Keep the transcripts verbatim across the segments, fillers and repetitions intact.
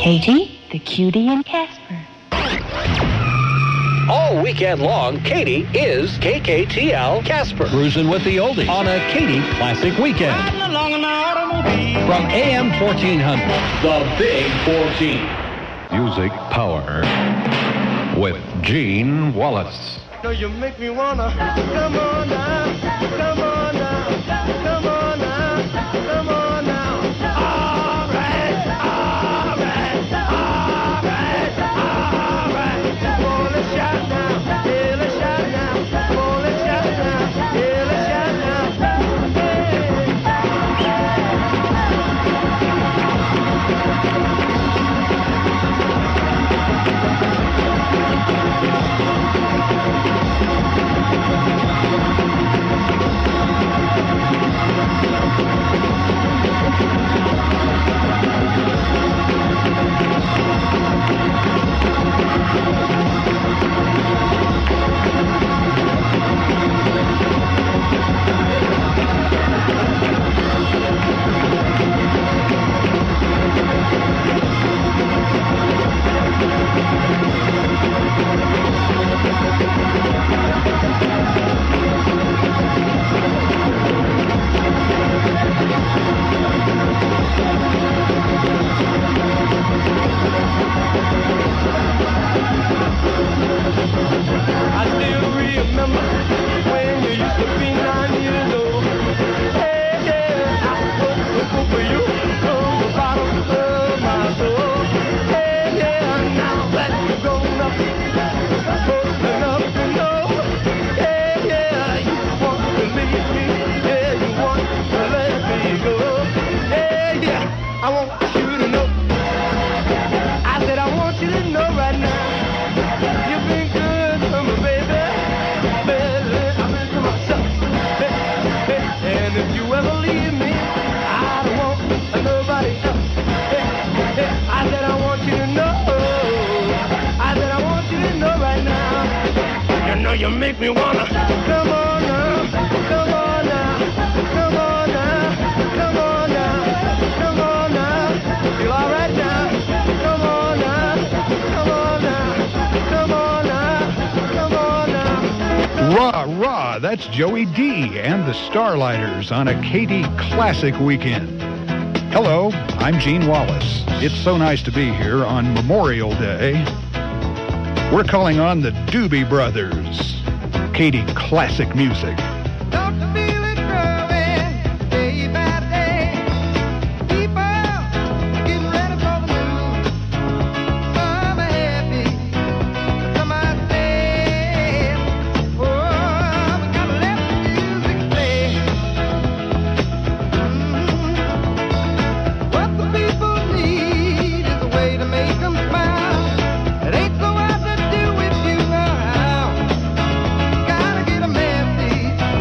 Katie, the Cutie, and Casper. All weekend long, Katie is K K T L Casper. Cruising with the oldies on a Katie Classic Weekend. From A M fourteen hundred, the Big fourteen. Music Power with Gene Wallace. No, you make me wanna come on now, come on now, come on now, come on now. All right, all right, all right, all right. Come on, let's shout now, yeah, let's shout now. Come on, let's shout now, yeah, let's shout now. I still remember when you used to be nine years old. Hey, yeah, I was looking for you from the bottom of my soul. Hey, yeah, now that you're grown up, old enough to know. Hey, yeah, you want to leave me. Yeah, you want to let me go. Hey, yeah, I want you to know. I said I want you to know right now. You've been good to me, baby. Baby, I've been to myself. Hey, hey, and if you ever leave me, I don't want nobody else. Hey, hey, I said I want you to know. I said I want you to know right now. You know you make me wanna. Come on now, come on now, come on now, come on now, come on now. Feel all right now. Come on now, come on now, come on now, come on now. Rah, rah, that's Joey D and the Starlighters on a Katie Classic Weekend. Hello, I'm Gene Wallace. It's so nice to be here on Memorial Day. We're calling on the Doobie Brothers. Katie Classic Music. Don't you feel it growing day by day? People getting ready for the move. Some are happy, some are sad. Oh, we gotta let the music play. Mm-hmm. What the people need is a way to make them smile. It ain't so hard to do if you know how. Gotta get a message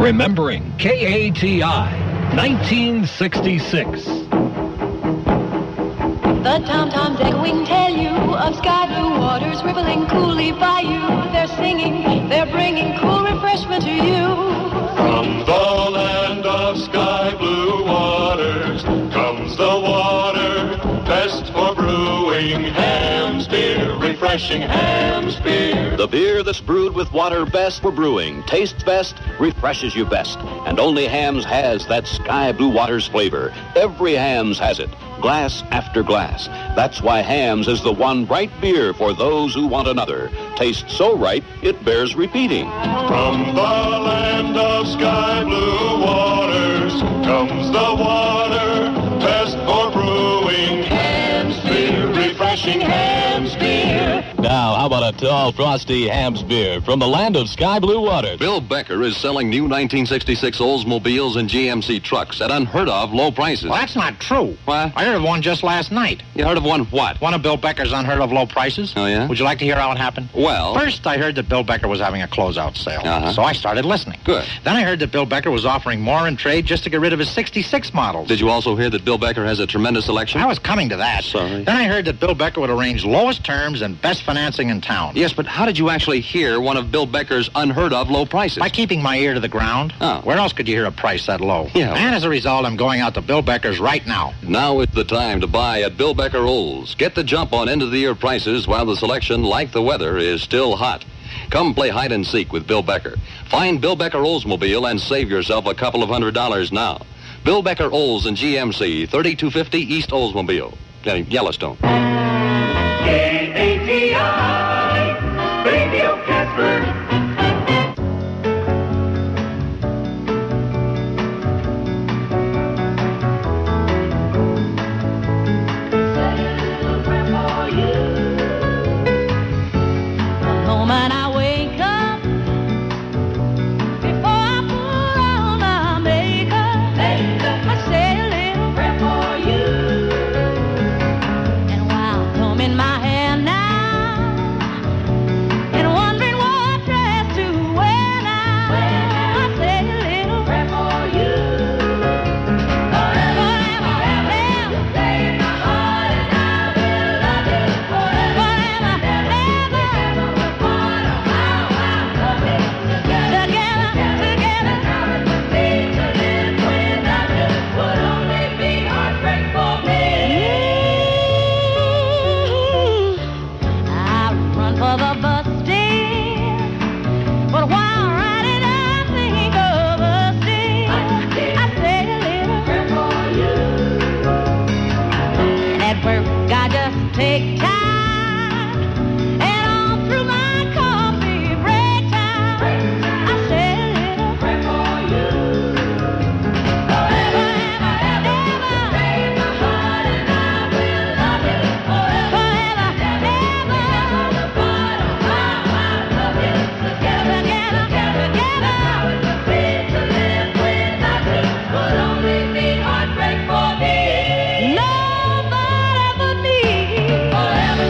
Remembering K A T I, nineteen sixty-six. The tom-toms echoing tell you of sky blue waters rippling coolly by you. They're singing, they're bringing cool refreshment to you. From the land of sky blue waters comes the water best for brewing. Ham's beer, refreshing Ham's beer. The beer that's brewed with water best for brewing, tastes best, refreshes you best. And only Ham's has that sky blue water's flavor. Every Ham's has it, glass after glass. That's why Ham's is the one right beer for those who want another. Tastes so right, it bears repeating. From the land of sky blue waters comes the water best for brewing. Ham's beer, refreshing Ham's beer. Now, how about a tall, frosty Ham's beer from the land of sky blue waters? Bill Becker is selling new nineteen sixty-six Oldsmobiles and G M C trucks at unheard-of low prices. Well, that's not true. What? I heard of one just last night. You heard of one what? One of Bill Becker's unheard-of low prices. Oh, yeah? Would you like to hear how it happened? Well... First, I heard that Bill Becker was having a closeout sale. Uh-huh. So I started listening. Good. Then I heard that Bill Becker was offering more in trade just to get rid of his sixty-six models. Did you also hear that Bill Becker has a tremendous selection? I was coming to that. Sorry. Then I heard that Bill Becker would arrange lowest terms and best financing in town. Yes, but how did you actually hear one of Bill Becker's unheard-of low prices? By keeping my ear to the ground. Oh. Where else could you hear a price that low? Yeah. And as a result, I'm going out to Bill Becker's right now. Now is the time to buy at Bill Becker Olds. Get the jump on end-of-the-year prices while the selection, like the weather, is still hot. Come play hide and seek with Bill Becker. Find Bill Becker Oldsmobile and save yourself a couple of hundred dollars now. Bill Becker Olds and G M C, thirty-two fifty East Oldsmobile, uh, Yellowstone. K A T I, Radio Casper. Moment I wake up, before I put on my makeup, I say a little prayer for you. And while combing my hair now, and wondering what dress to wear now, I say a little prayer for you. Forever, ever, you stay in my heart, and I will love you forever, ever, ever. For the bus stand, but while riding I think of us still. I say a little prayer for you. And at work I just take time, and all through my coffee break time, I say a little prayer for you. Forever, ever, ever, stay in my heart, and I will love you forever, ever, ever. Nobody but me. Forever.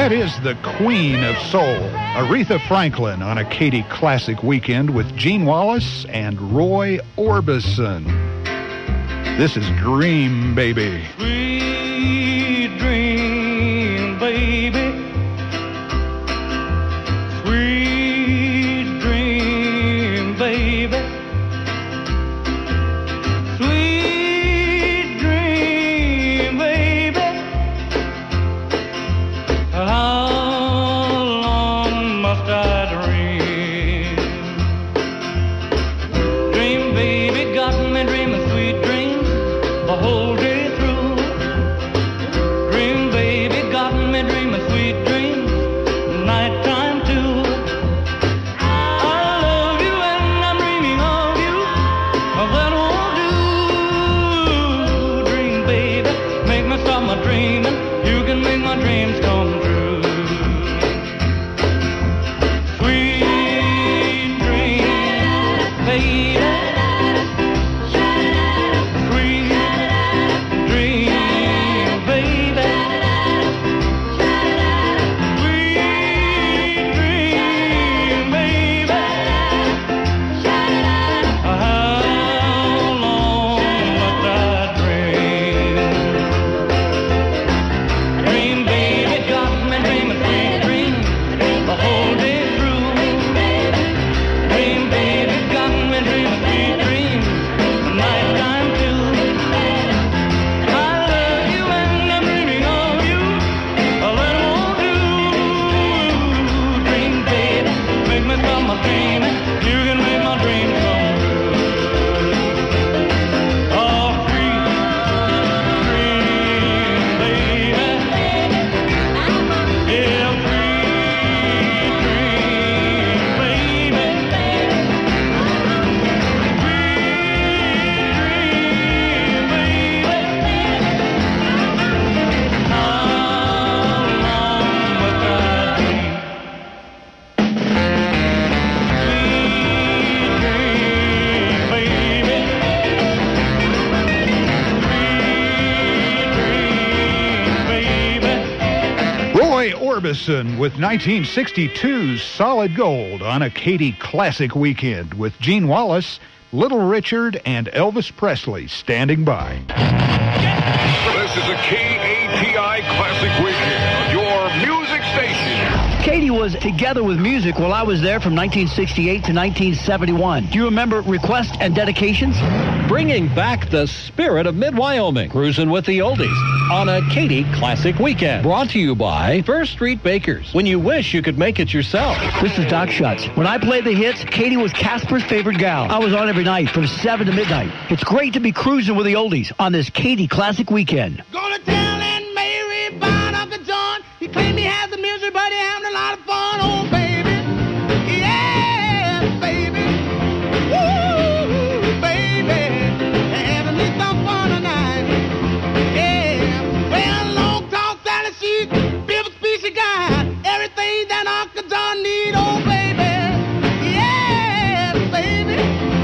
That is the queen of soul, Aretha Franklin, on a Katy Classic Weekend with Gene Wallace and Roy Orbison. This is Dream Baby. Sweet dream, baby. Sweet dream, baby. Sweet dream, baby. How long must I dream? Dream, baby, got me dreaming sweet dreams the whole day through. Dream, baby, got me dreaming sweet dreams, nighttime too. I love you and I'm dreaming of you, that won't do. Dream, baby, make me stop my dreaming. You can make my dreams come true. Sweet dream, baby. Orbison with nineteen sixty-two's Solid Gold on a Katy Classic Weekend with Gene Wallace, Little Richard, and Elvis Presley standing by. This is a K A T I Classic Weekend, your music station. Katy was together with music while I was there from nineteen sixty-eight to nineteen seventy-one. Do you remember requests and dedications? Bringing back the spirit of Mid-Wyoming. Cruising with the oldies on a Katy Classic Weekend. Brought to you by First Street Bakers. When you wish you could make it yourself. This is Doc Schutz. When I played the hits, Katy was Casper's favorite gal. I was on every night from seven to midnight. It's great to be cruising with the oldies on this Katy Classic Weekend. Gonna tell Aunt Mary about Uncle John. He claimed he has the music, but he having a lot of fun. Oh, baby. Yeah, baby. Woo, baby. Having me some fun tonight. Yeah. Well, long tall Sally, she's Bill Species guy. Everything that Uncle John need. Oh, baby. Yeah, baby.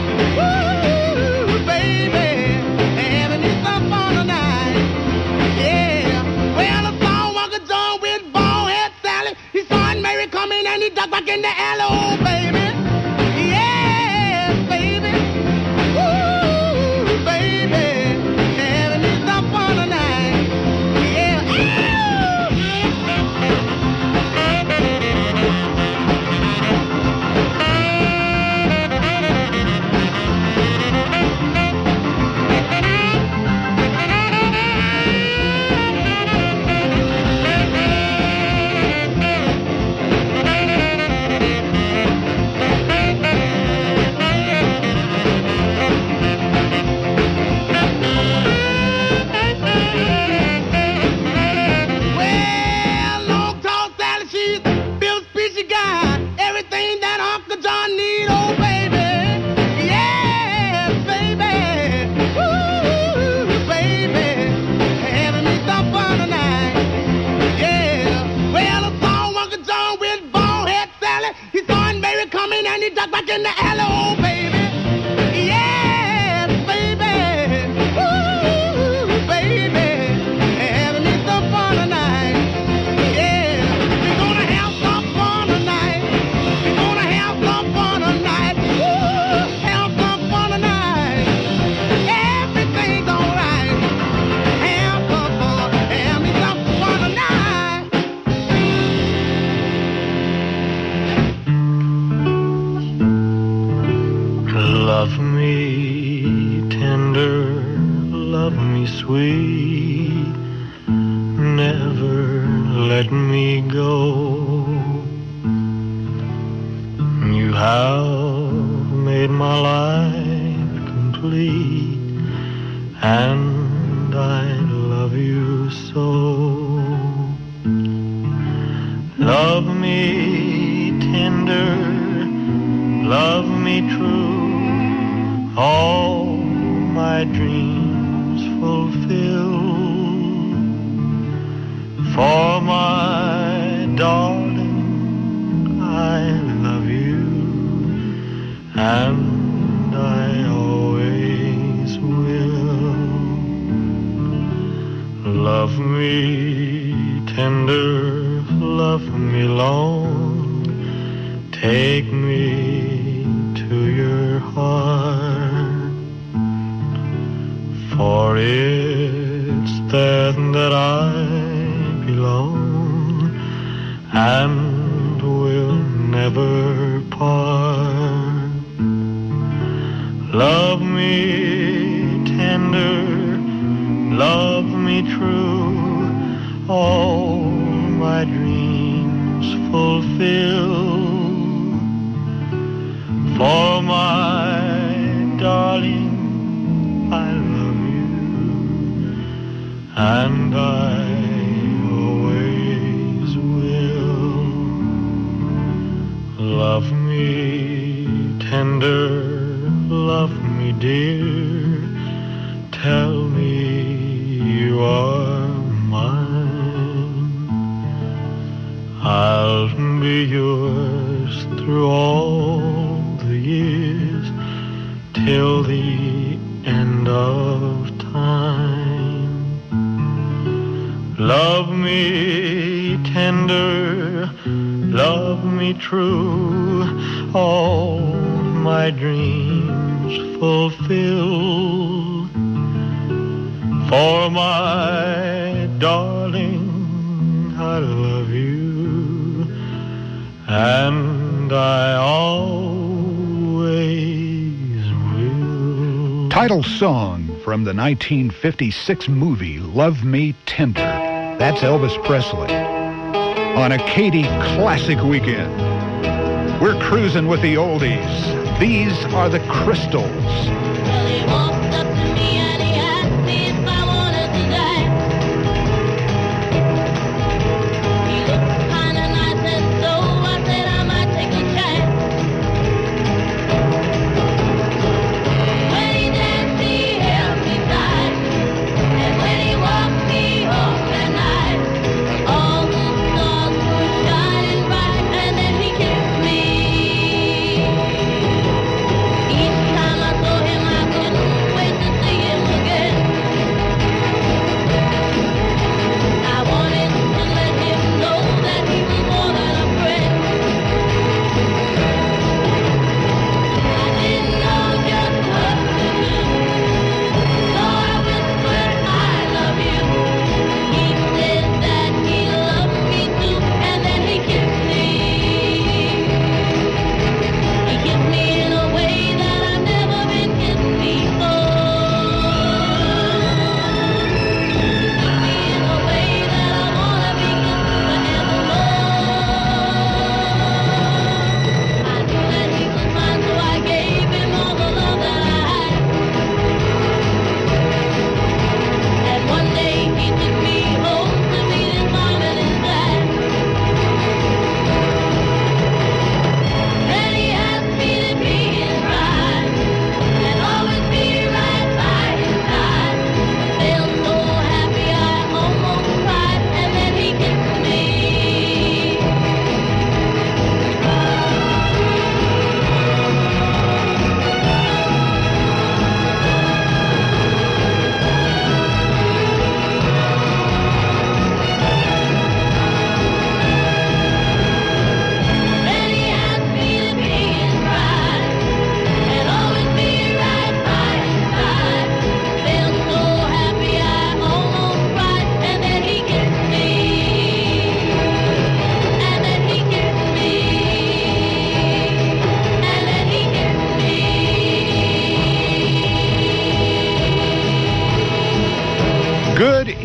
Woo, baby. Having me some fun tonight. Yeah. Well, I saw Uncle John with bald head Sally. He saw Aunt Mary coming and he ducked back in the alley. Oh, baby. Yeah, baby. Woo, baby. Having me some fun tonight. Yeah. Well, long tall Sally, she's Bill Species guy. Everything that Uncle John need, oh baby. Yeah, baby. Woo, baby. Having me some fun tonight. Yeah. Well, I saw Uncle John with bald head Sally. He saw Aunt Mary coming and he ducked back in the alley, oh baby. Yeah, baby. Woo, baby. Having me some fun tonight. Yeah. sweet. Never let me go. You have made my life complete, and I love you so. Love me tender, love me true, all my dreams fulfill. For my darling, I love you, and I always will. Love me tender, love me long, take me to your heart, for it's there that I belong and will never part. Love me tender, love me true, all my dreams fulfill. For my darling, I love you, and I always will. Love me tender, love me dear, tell me you are mine. I'll be yours through all the years, till the end of time. Love me tender, love me true, all my dreams fulfill. For my darling, I love you, and I always will. Title song from the nineteen fifty-six movie Love Me Tender. That's Elvis Presley on a Katy Classic Weekend. We're cruising with the oldies. These are the Crystals. Each time I saw him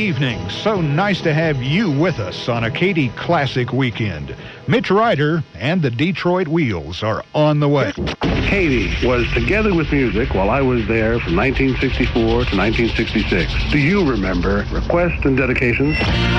evening. So nice to have you with us on a Katy Classic Weekend. Mitch Ryder and the Detroit Wheels are on the way. Katy was together with music while I was there from nineteen sixty-four to nineteen sixty-six. Do you remember requests and dedications?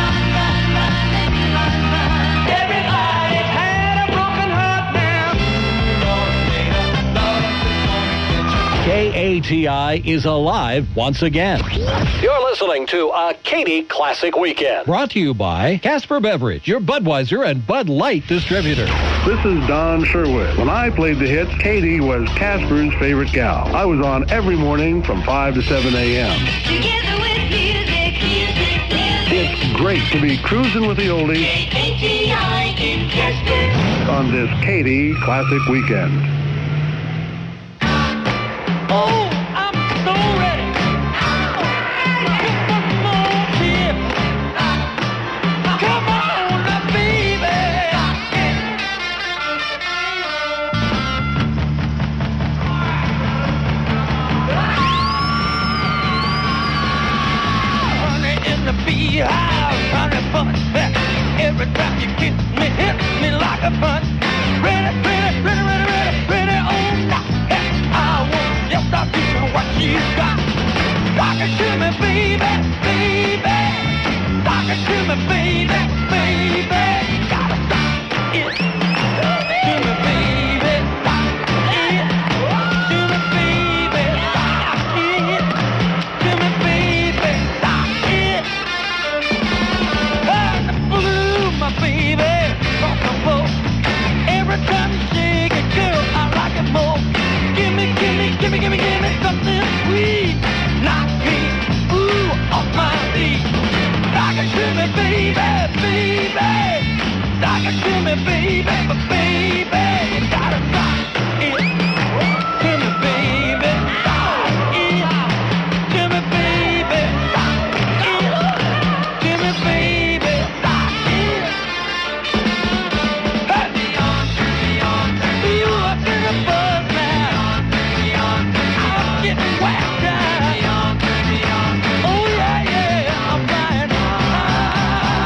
K A T I is alive once again. You're listening to a Katy Classic Weekend. Brought to you by Casper Beverage, your Budweiser and Bud Light distributor. This is Don Sherwood. When I played the hits, Katy was Casper's favorite gal. I was on every morning from five to seven a.m. Together with music, music, music. It's great to be cruising with the oldies K A T I in Casper. on this Katy Classic Weekend. Oh, I'm so ready. Come on, kid. Come on, now, baby. Honey in the beehive, honey bunch. Every time you kiss me, hit me like a punch. Ready, ready, ready, ready, ready, ready, oh, now. I want just a piece of what you got. Talk it to me, baby, baby. Talk it to me, baby, baby. Gotta stop it. To me, baby. Stop it. To me, baby. Stop it. To me, baby. Stop it. And the blue, my baby. From the boat. Every time you shake it, girl, I like it more. Give me, give me, give me, give me, give me something sweet. Knock me, ooh, off my feet. Talk it to me, baby, baby. Talk it to me, baby, but baby, you gotta stop it. To me, baby, stop it. To me, baby, stop it. To me, baby, stop it. Turn me on, turn me on, turn me on. You up in the buzz now. I'm getting whacked out. Oh, yeah, yeah, I'm flying high.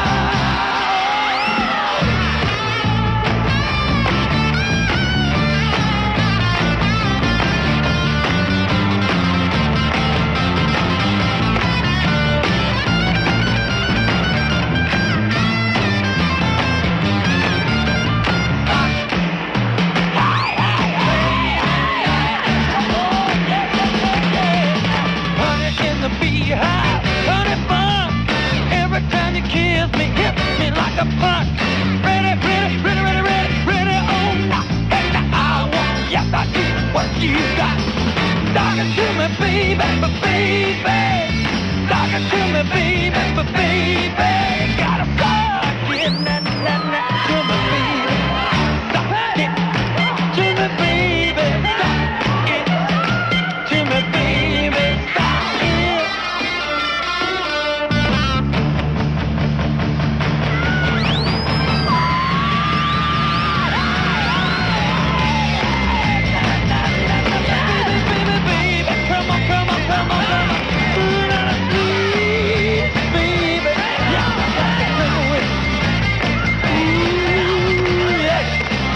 Honey in the beehive, honey bun. Every time you kiss me, hit me like a punch. Ready, ready, ready, ready, ready, ready, oh, now. And I want, yes, I do, what you got. Talk it to me, baby, but baby. Talk it to me, baby, but baby. Gotta fuck it, na, na, na, to me, baby. Stop it, to me, baby. Stop it, to me, baby. Stop it. Baby, baby, baby, come on, come on, come on, come on. Ooh, na, na, sweet baby, yeah, come with me. Ooh, yeah.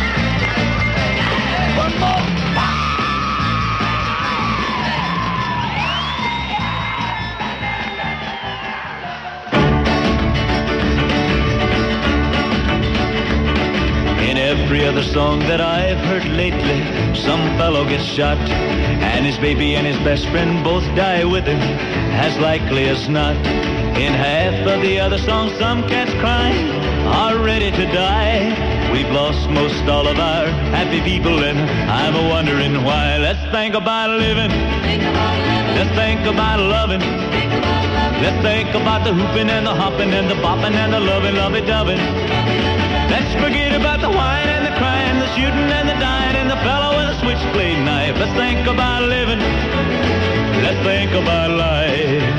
One more. In every other song that I've heard lately, some fellow gets shot, and his baby and his best friend both die with him, as likely as not. In half of the other songs, some cats crying are ready to die. We've lost most all of our happy people, and I'm a wondering why. Let's think about living. Let's think about loving. Let's think about the hooping and the hopping and the bopping and the loving, lovey-dovey. Let's forget about the wine and the crying, the shooting and the dying, and the fellow with a switchblade knife. Let's think about living. Let's think about life.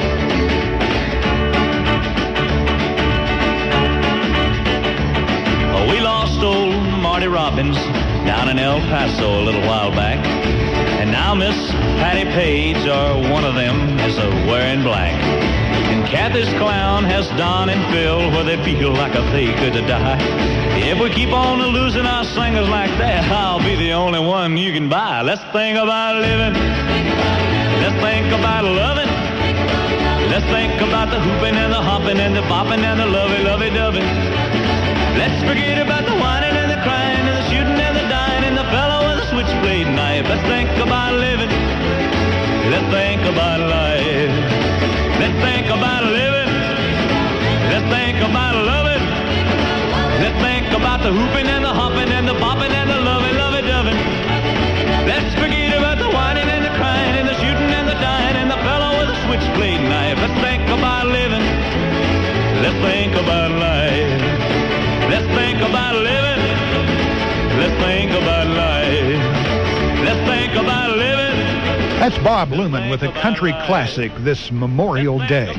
Oh, we lost old Marty Robbins down in El Paso a little while back, and now Miss Patty Page, or one of them, is a wearing black. You can Kathy's clown has Don and Phil where they feel like a they could die. If we keep on losing our singers like that, I'll be the only one you can buy. Let's think about living. Let's think about loving. Let's think about the hooping and the hopping and the bopping and the lovey, lovey, dovey. Let's forget about the whining and the crying and the shooting and the dying and the fellow with the switchblade knife. Let's think about living. Let's think about life. Let's think about living. Let's think about loving. Let's think about the hooping and the hopping and the bopping and the lovey, lovey, dovey. Let's forget about the whining and the crying and the shooting and the dying and the fellow with the switchblade knife. Let's think about living. Let's think about life. Let's think about living. Let's think about life. Let's think about living. That's Bob Luman with a country classic this Memorial Day.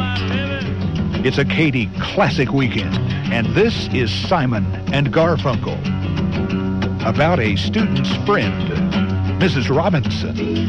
It's a Katy Classic Weekend, and this is Simon and Garfunkel about a student's friend, Missus Robinson.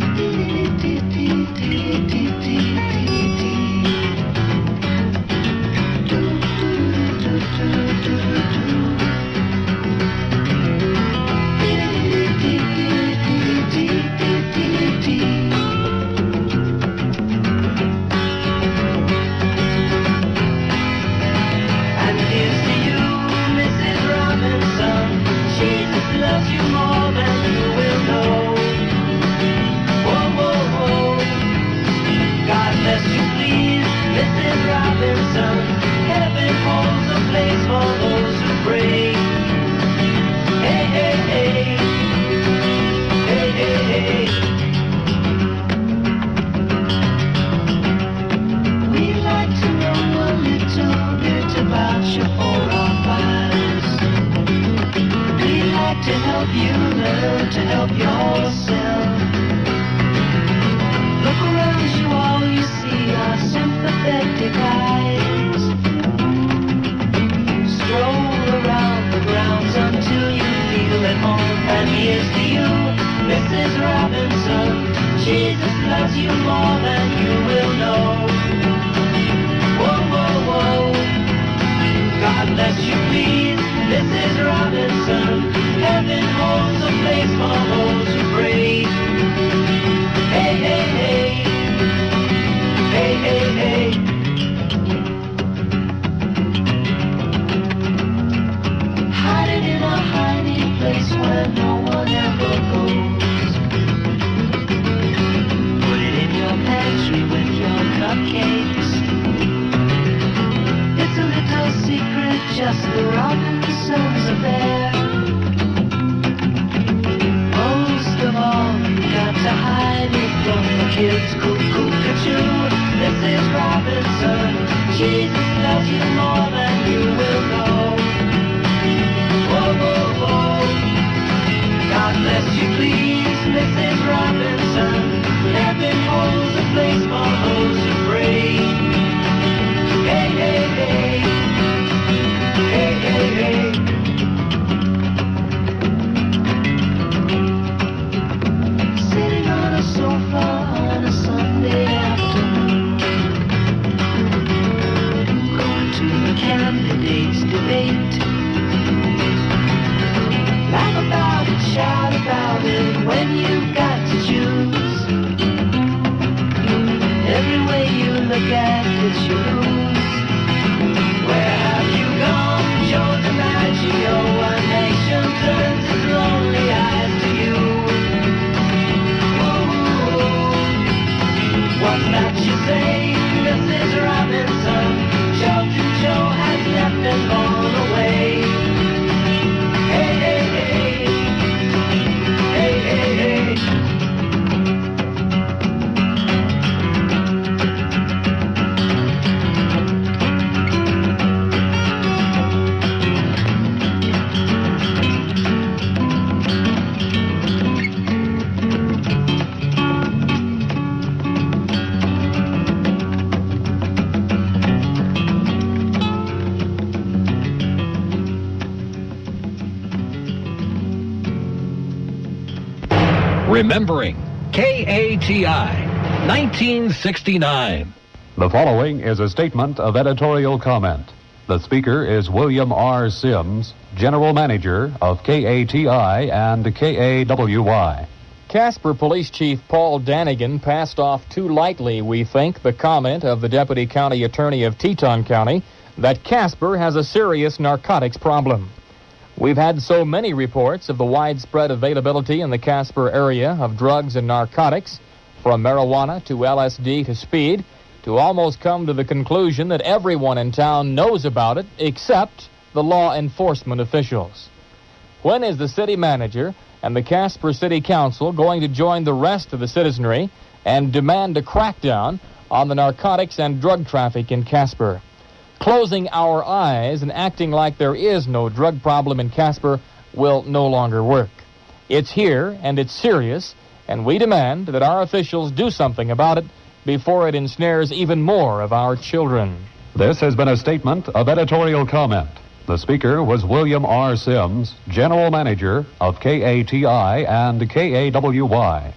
Remembering K A T I, nineteen sixty-nine. The following is a statement of editorial comment. The speaker is William R. Sims, General Manager of K A T I and K A W Y. Casper Police Chief Paul Danigan passed off too lightly, we think, the comment of the Deputy County Attorney of Teton County that Casper has a serious narcotics problem. We've had so many reports of the widespread availability in the Casper area of drugs and narcotics, from marijuana to L S D to speed, to almost come to the conclusion that everyone in town knows about it except the law enforcement officials. When is the city manager and the Casper City Council going to join the rest of the citizenry and demand a crackdown on the narcotics and drug traffic in Casper? Closing our eyes and acting like there is no drug problem in Casper will no longer work. It's here, and it's serious, and we demand that our officials do something about it before it ensnares even more of our children. This has been a statement of editorial comment. The speaker was William R. Sims, General Manager of K A T I and K A W Y.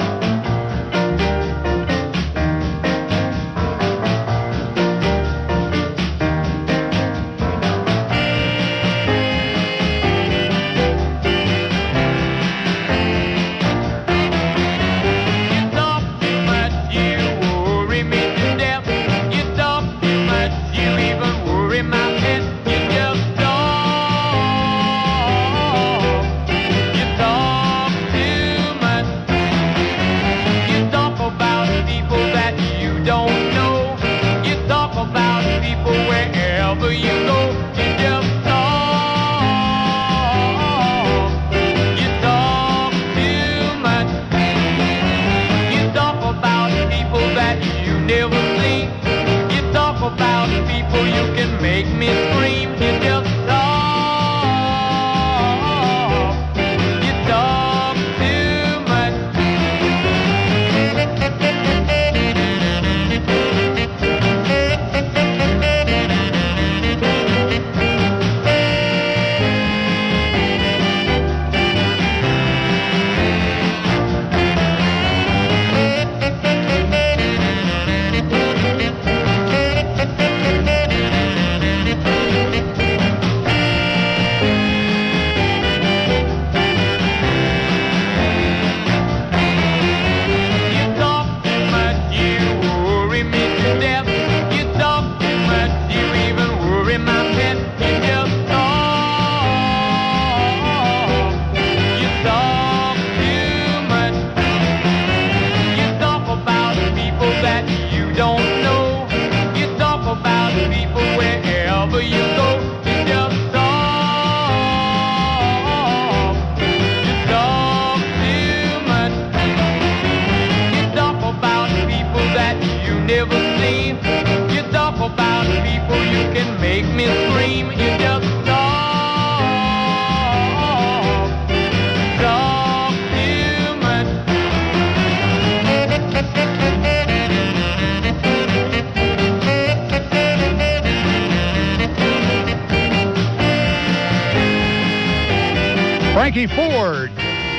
Frankie Ford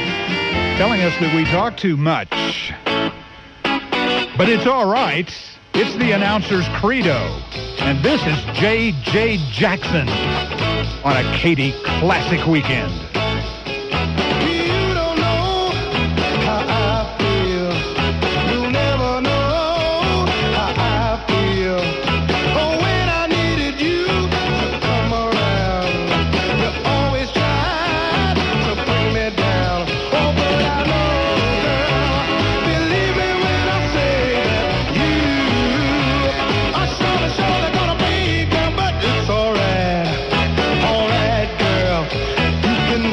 telling us that we talk too much. But it's all right. It's the announcer's credo. And this is J J Jackson on a Katy Classic Weekend. Alright, girl, you can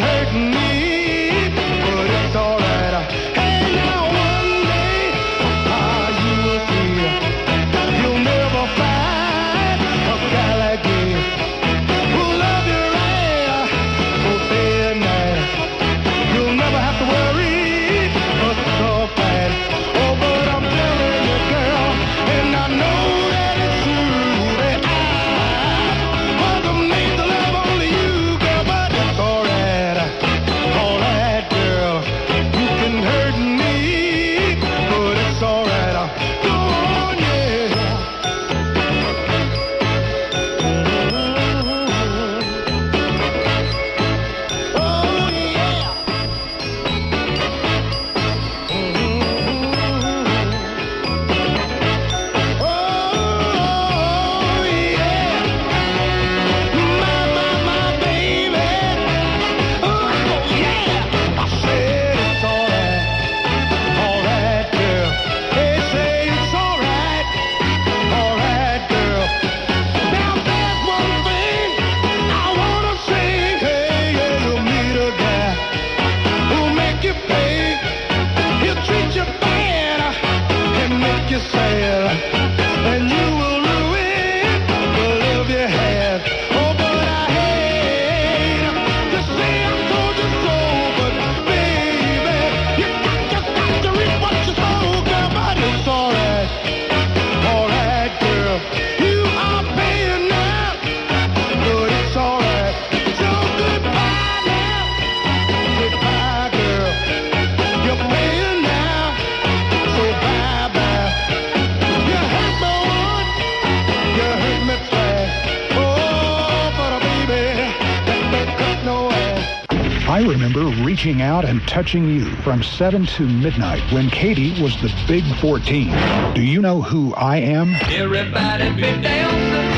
I remember reaching out and touching you from seven to midnight when Katie was the Big fourteen. Do you know who I am? Everybody be dancing.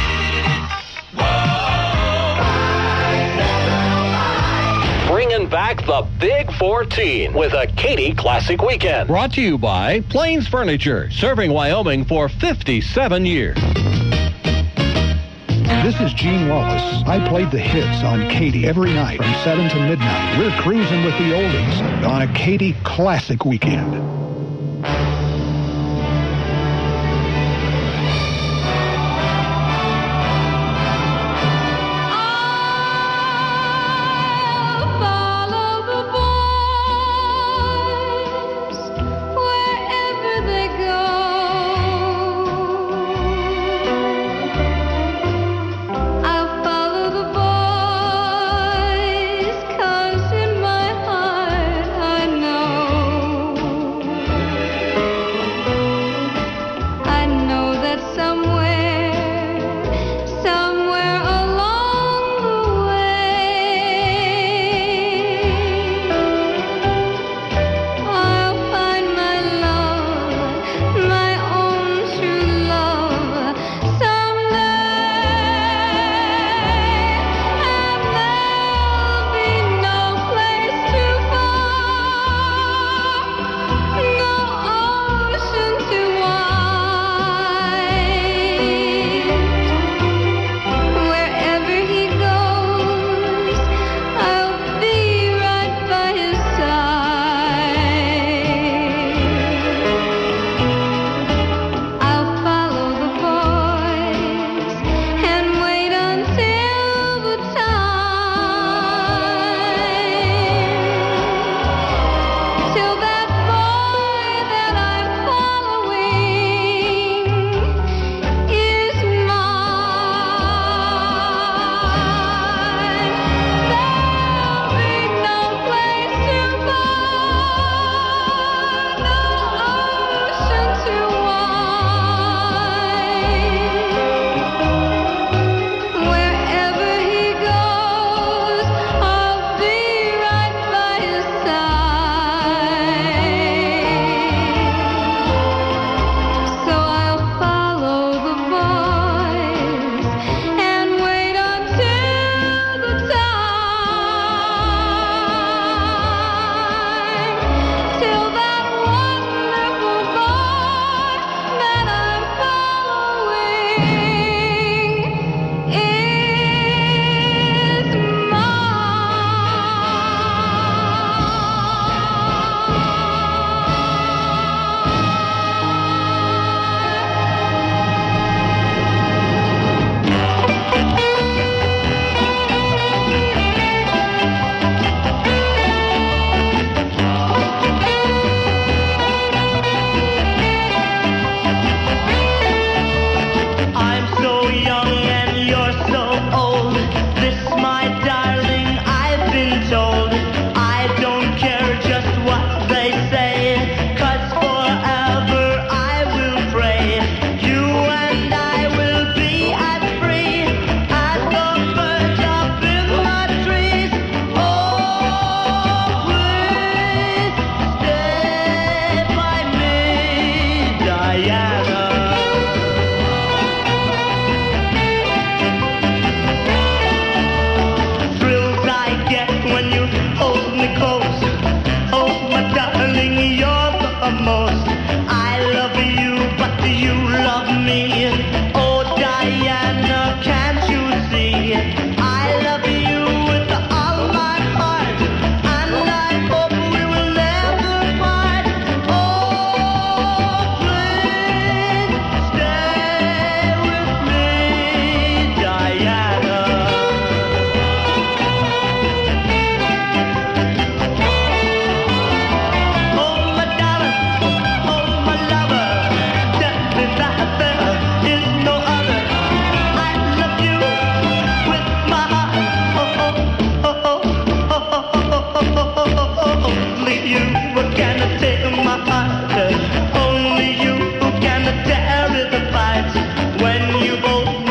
Bringing back the Big fourteen with a Katy Classic Weekend. Brought to you by Plains Furniture, serving Wyoming for fifty-seven years. This is Gene Wallace. I played the hits on Katy every night from seven to midnight. We're cruising with the oldies on a Katy Classic Weekend.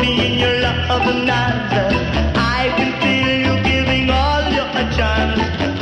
I can feel you giving all your chance.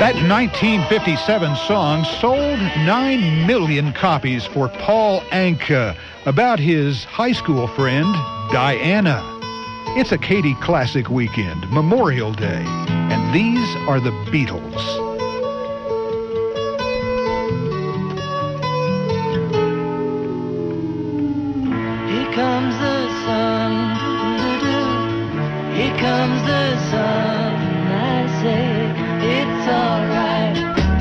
That nineteen fifty-seven song sold nine million copies for Paul Anka about his high school friend, Diana. It's a Katy Classic Weekend, Memorial Day, and these are the Beatles. Here comes the sun, doo-doo-doo. Here comes the sun, and I say it's alright.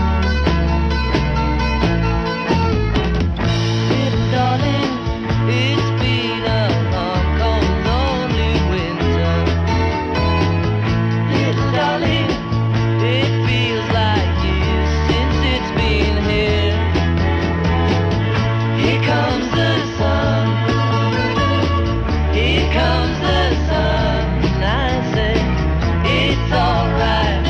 Little darling, it's been a long, cold, lonely winter. Little darling, it feels like years since it's been here. Here comes the sun. Here comes the sun, and I say it's alright.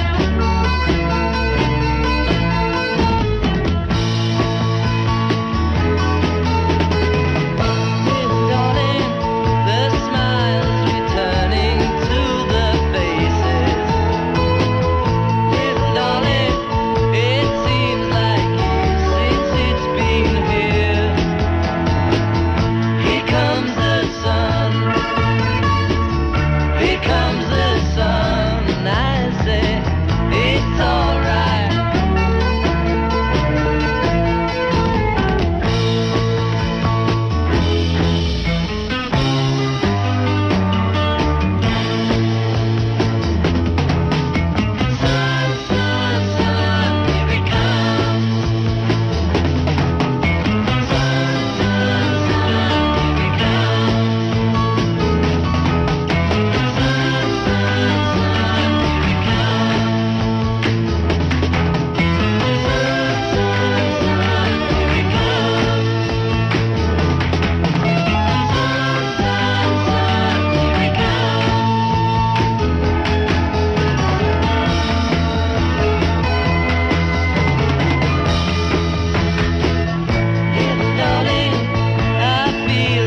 Little darling, the smiles returning to the faces. Little darling, it seems like years since it's been here. Here comes the sun. Here comes the sun, and I say it's alright. Sun, sun, sun, here it comes. Sun, sun, sun, here it comes. Little darling, I feel